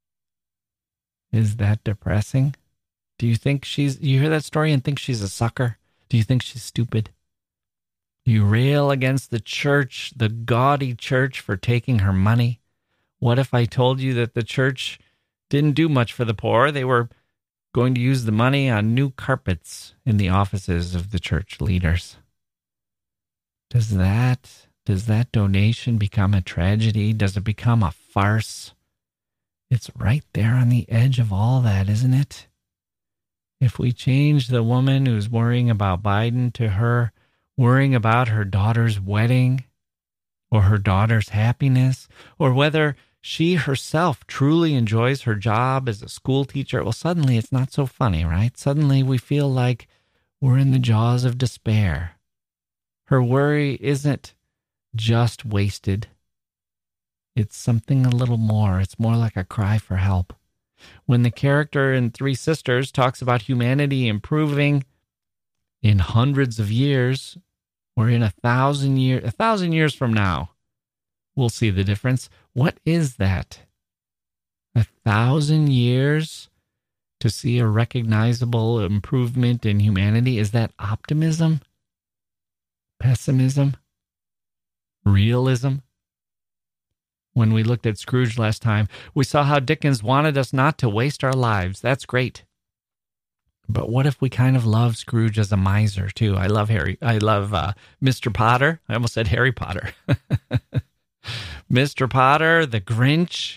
Is that depressing? Do you think she's, you hear that story and think she's a sucker? Do you think she's stupid? Do you rail against the church, the gaudy church, for taking her money? What if I told you that the church didn't do much for the poor? They were going to use the money on new carpets in the offices of the church leaders. Does that Does that donation become a tragedy? Does it become a farce? It's right there on the edge of all that, isn't it? If we change the woman who's worrying about Biden to her worrying about her daughter's wedding or her daughter's happiness, or whether she herself truly enjoys her job as a school teacher, well, suddenly it's not so funny, right? Suddenly we feel like we're in the jaws of despair. Her worry isn't just wasted. It's something a little more. It's more like a cry for help. When the character in Three Sisters talks about humanity improving in hundreds of years, or in a thousand years, a thousand years from now, we'll see the difference. What is that? A thousand years to see a recognizable improvement in humanity? Is that optimism? Pessimism? Realism? When we looked at Scrooge last time, we saw how Dickens wanted us not to waste our lives. That's great. But what if we kind of love Scrooge as a miser, too? I love Harry. I love uh, Mister Potter. I almost said Harry Potter. Mister Potter, the Grinch.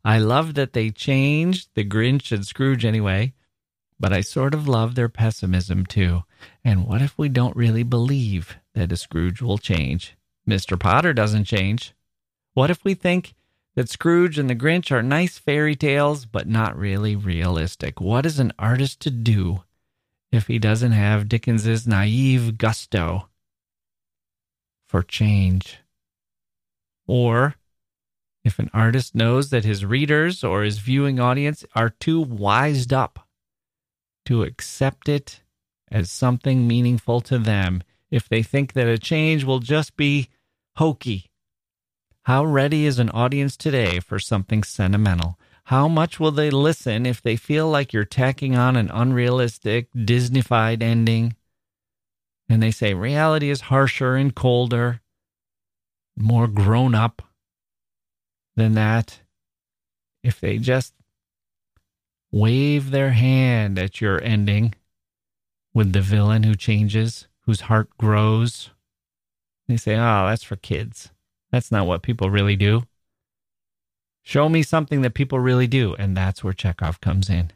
I love that they changed the Grinch and Scrooge anyway, but I sort of love their pessimism too. And what if we don't really believe that a Scrooge will change? Mister Potter doesn't change. What if we think that Scrooge and the Grinch are nice fairy tales, but not really realistic? What is an artist to do if he doesn't have Dickens's naive gusto for change? Or if an artist knows that his readers or his viewing audience are too wised up to accept it as something meaningful to them, if they think that a change will just be hokey. How ready is an audience today for something sentimental? How much will they listen if they feel like you're tacking on an unrealistic, Disney-fied ending? And they say reality is harsher and colder, more grown up than that. If they just wave their hand at your ending with the villain who changes, whose heart grows, they say, oh, that's for kids. That's not what people really do. Show me something that people really do, and that's where Chekhov comes in.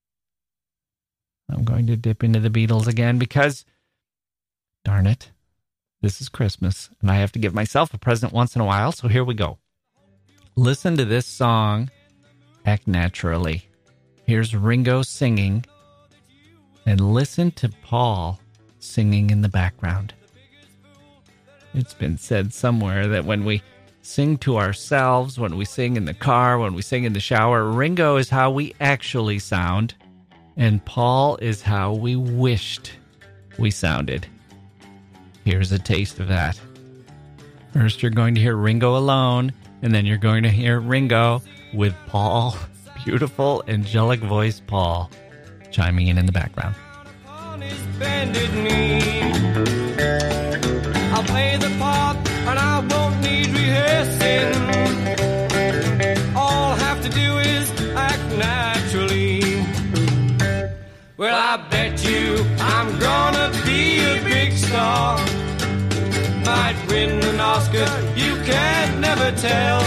I'm going to dip into the Beatles again because, darn it, this is Christmas, and I have to give myself a present once in a while, so here we go. Listen to this song, Act Naturally. Here's Ringo singing, and listen to Paul singing in the background. It's been said somewhere that when we sing to ourselves, when we sing in the car, when we sing in the shower, Ringo is how we actually sound, and Paul is how we wished we sounded. Here's a taste of that. First, you're going to hear Ringo alone, and then you're going to hear Ringo with Paul, beautiful, angelic voice Paul, chiming in in the background. On his bended knee, I'll play the part and I won't need rehearsing. All I have to do is act naturally. Well, I bet you I'm gonna be a big star. Might win an Oscar, you can never tell.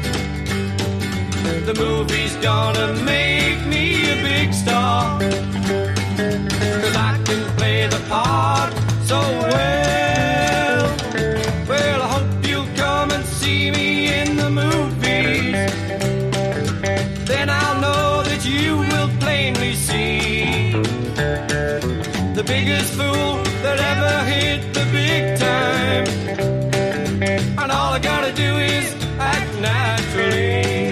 The movie's gonna make me a big star, 'cause I can play the part so well. Well, I hope you'll come and see me in the movies. Then I'll know that you will plainly see the biggest fool that ever hit the big time. And all I gotta do is act naturally.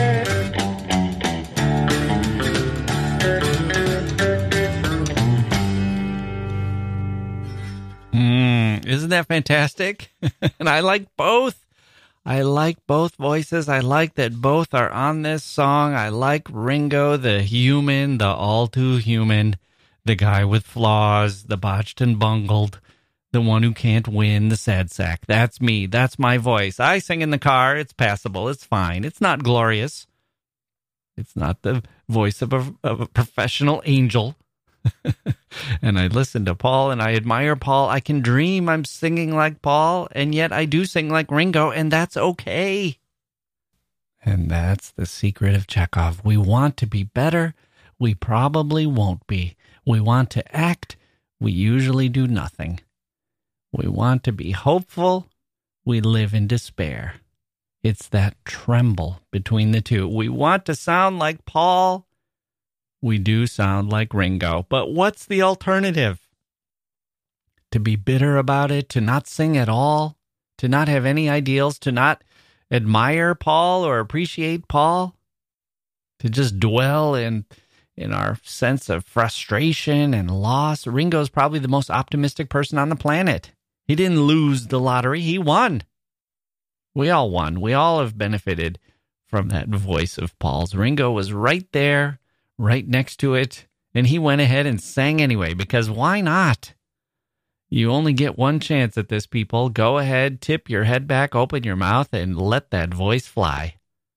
Mm, isn't that fantastic? And I like both. I like both voices. I like that both are on this song. I like Ringo, the human, the all too human, the guy with flaws, the botched and bungled, the one who can't win, the sad sack. That's me. That's my voice. I sing in the car. It's passable. It's fine. It's not glorious. It's not the voice of a, of a professional angel. And I listen to Paul and I admire Paul. I can dream I'm singing like Paul, and yet I do sing like Ringo, and that's okay. And that's the secret of Chekhov. We want to be better. We probably won't be. We want to act. We usually do nothing. We want to be hopeful. We live in despair. It's that tremble between the two. We want to sound like Paul. We do sound like Ringo. But what's the alternative? To be bitter about it, to not sing at all, to not have any ideals, to not admire Paul or appreciate Paul, to just dwell in in our sense of frustration and loss. Ringo's probably the most optimistic person on the planet. He didn't lose the lottery. He won. We all won. We all have benefited from that voice of Paul's. Ringo was right there, right next to it, and he went ahead and sang anyway, because why not? You only get one chance at this, people. Go ahead, tip your head back, open your mouth, and let that voice fly.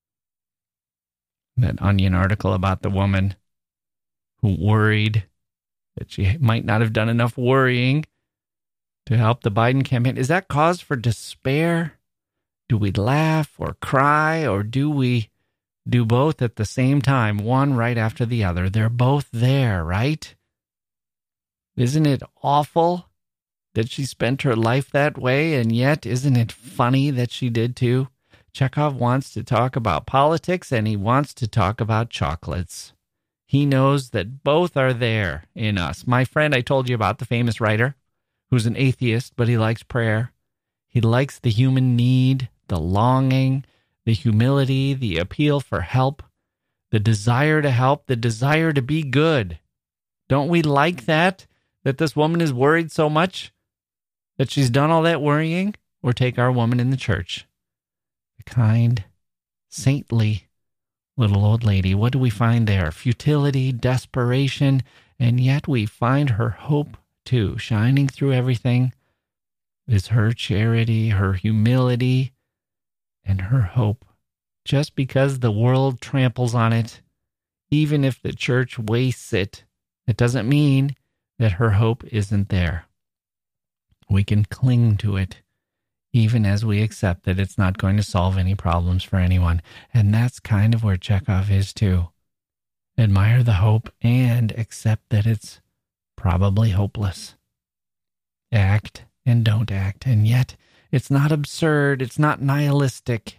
That Onion article about the woman who worried that she might not have done enough worrying to help the Biden campaign. Is that cause for despair? Do we laugh or cry, or do we do both at the same time, one right after the other. They're both there, right? Isn't it awful that she spent her life that way, and yet isn't it funny that she did too? Chekhov wants to talk about politics, and he wants to talk about chocolates. He knows that both are there in us. My friend I told you about, the famous writer, who's an atheist, but he likes prayer. He likes the human need, the longing, the humility, the appeal for help, the desire to help, the desire to be good. Don't we like that? That this woman is worried so much? That she's done all that worrying? Or take our woman in the church. The kind, saintly little old lady. What do we find there? Futility, desperation, and yet we find her hope too. Shining through everything is her charity, her humility, and her hope. Just because the world tramples on it, even if the church wastes it, it doesn't mean that her hope isn't there. We can cling to it, even as we accept that it's not going to solve any problems for anyone. And that's kind of where Chekhov is too. Admire the hope and accept that it's probably hopeless. Act and don't act. And yet, it's not absurd. It's not nihilistic.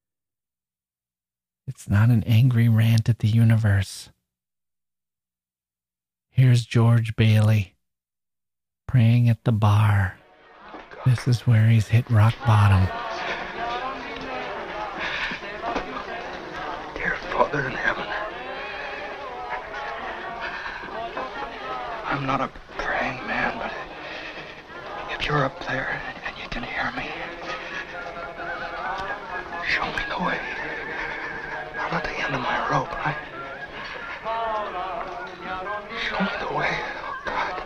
It's not an angry rant at the universe. Here's George Bailey praying at the bar. This is where he's hit rock bottom. Dear Father in heaven, I'm not a praying man, but if you're up there and you can hear me, show me the way. I'm at the end of my rope, right? Show me the way, oh God.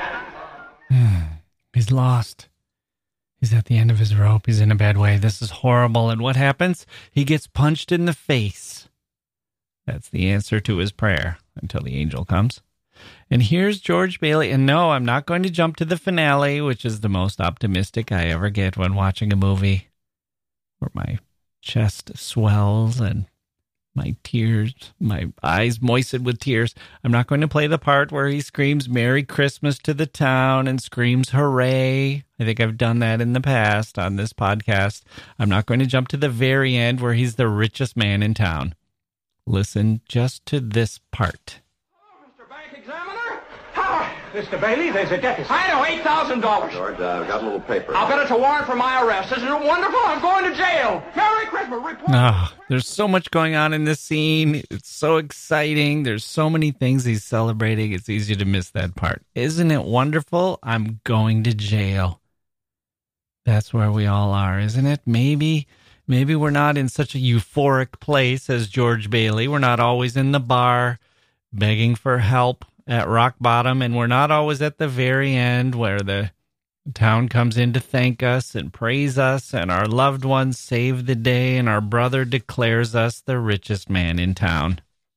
Hmm. He's lost. He's at the end of his rope. He's in a bad way. This is horrible. And what happens? He gets punched in the face. That's the answer to his prayer until the angel comes. And here's George Bailey. And no, I'm not going to jump to the finale, which is the most optimistic I ever get when watching a movie, where my chest swells and my tears, my eyes moistened with tears. I'm not going to play the part where he screams Merry Christmas to the town and screams hooray. I think I've done that in the past on this podcast. I'm not going to jump to the very end where he's the richest man in town. Listen just to this part. Mister Bank Examiner? Hi, Mister Bailey, there's a deficit. I know, eight thousand dollars. George, uh, I've got a little paper. I'll bet it's a warrant for my arrest. Isn't it wonderful? I'm going to jail. Merry Christmas. Report. Oh, there's so much going on in this scene. It's so exciting. There's so many things he's celebrating. It's easy to miss that part. Isn't it wonderful? I'm going to jail. That's where we all are, isn't it? Maybe, maybe we're not in such a euphoric place as George Bailey. We're not always in the bar begging for help at rock bottom, and we're not always at the very end where the town comes in to thank us and praise us, and our loved ones save the day, and our brother declares us the richest man in town.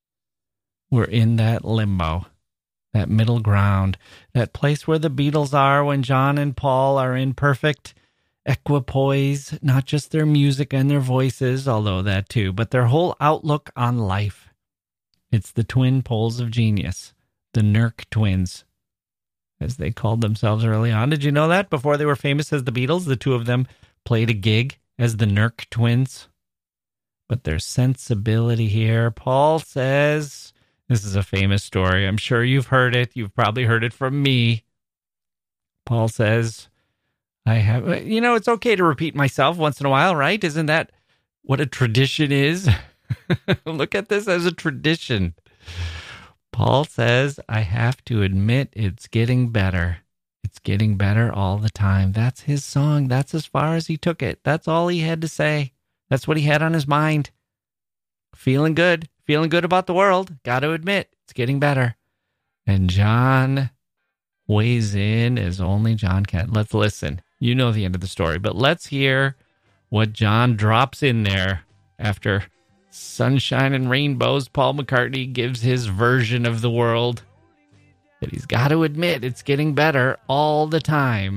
We're in that limbo, that middle ground, that place where the Beatles are when John and Paul are in perfect equipoise, not just their music and their voices, although that too, but their whole outlook on life. It's the twin poles of genius, the Nurk twins, as they called themselves early on. Did you know that? Before they were famous as the Beatles, the two of them played a gig as the Nurk twins. But their sensibility here, Paul says, this is a famous story. I'm sure you've heard it. You've probably heard it from me. Paul says, I have, you know, it's okay to repeat myself once in a while, right? Isn't that what a tradition is? Look at this as a tradition. Paul says, I have to admit it's getting better. It's getting better all the time. That's his song. That's as far as he took it. That's all he had to say. That's what he had on his mind. Feeling good. Feeling good about the world. Got to admit, it's getting better. And John weighs in as only John can. Let's listen. You know the end of the story, but let's hear what John drops in there after Sunshine and Rainbows. Paul McCartney gives his version of the world that he's got to admit it's getting better all the time.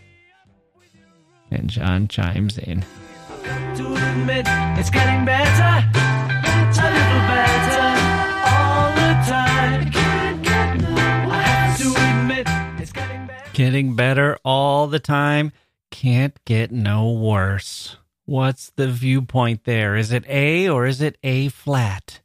And John chimes in. To admit it's getting better. better. Getting better all the time. Can't get no worse. What's the viewpoint there? Is it A or is it A flat?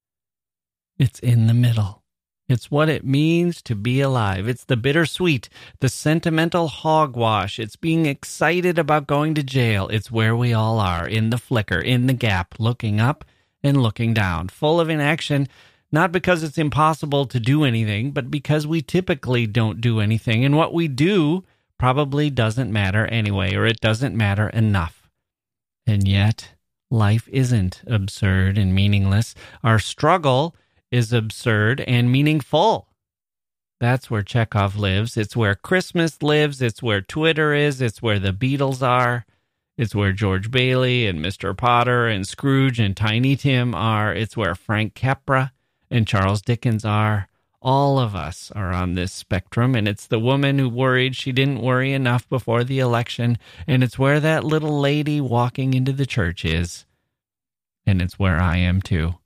It's in the middle. It's what it means to be alive. It's the bittersweet, the sentimental hogwash. It's being excited about going to jail. It's where we all are, in the flicker, in the gap, looking up and looking down, full of inaction, not because it's impossible to do anything, but because we typically don't do anything, and what we do probably doesn't matter anyway, or it doesn't matter enough. And yet, life isn't absurd and meaningless. Our struggle is absurd and meaningful. That's where Chekhov lives. It's where Christmas lives. It's where Twitter is. It's where the Beatles are. It's where George Bailey and Mister Potter and Scrooge and Tiny Tim are. It's where Frank Capra and Charles Dickens are. All of us are on this spectrum, and it's the woman who worried she didn't worry enough before the election, and it's where that little lady walking into the church is, and it's where I am too.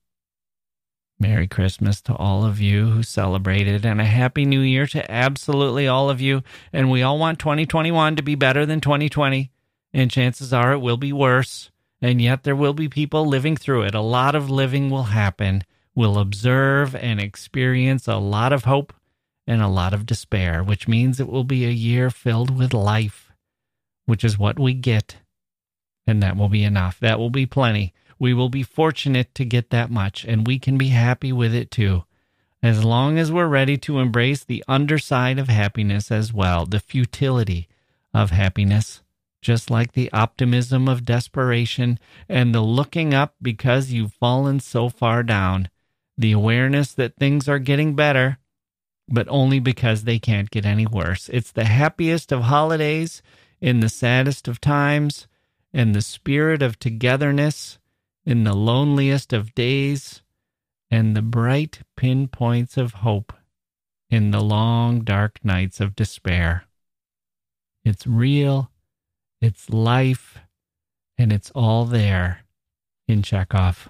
Merry Christmas to all of you who celebrated, and a Happy New Year to absolutely all of you, and we all want twenty twenty-one to be better than twenty twenty, and chances are it will be worse, and yet there will be people living through it. A lot of living will happen. We'll observe and experience a lot of hope and a lot of despair, which means it will be a year filled with life, which is what we get. And that will be enough. That will be plenty. We will be fortunate to get that much, and we can be happy with it too, as long as we're ready to embrace the underside of happiness as well, the futility of happiness, just like the optimism of desperation and the looking up because you've fallen so far down. The awareness that things are getting better, but only because they can't get any worse. It's the happiest of holidays in the saddest of times, and the spirit of togetherness in the loneliest of days, and the bright pinpoints of hope in the long, dark nights of despair. It's real, it's life, and it's all there in Chekhov.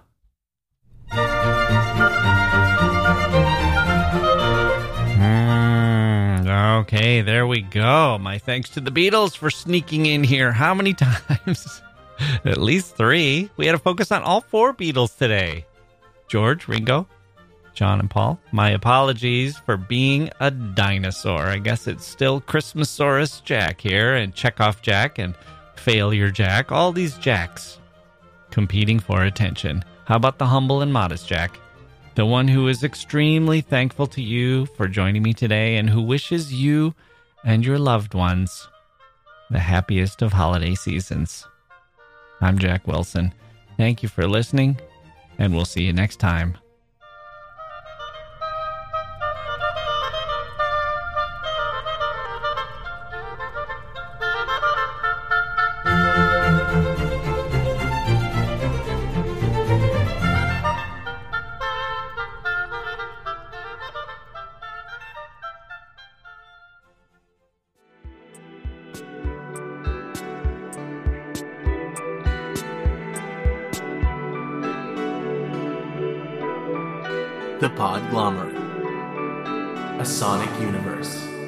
Mm, okay, there we go. My thanks to the Beatles for sneaking in here. How many times? At least three. We had to focus on all four Beatles today. George, Ringo, John, and Paul. My apologies for being a dinosaur. I guess it's still Christmasaurus Jack here, and Chekhov Jack, and Failure Jack. All these Jacks competing for attention. How about the humble and modest Jack? The one who is extremely thankful to you for joining me today, and who wishes you and your loved ones the happiest of holiday seasons. I'm Jack Wilson. Thank you for listening, and we'll see you next time. The Podglomerate, a sonic universe.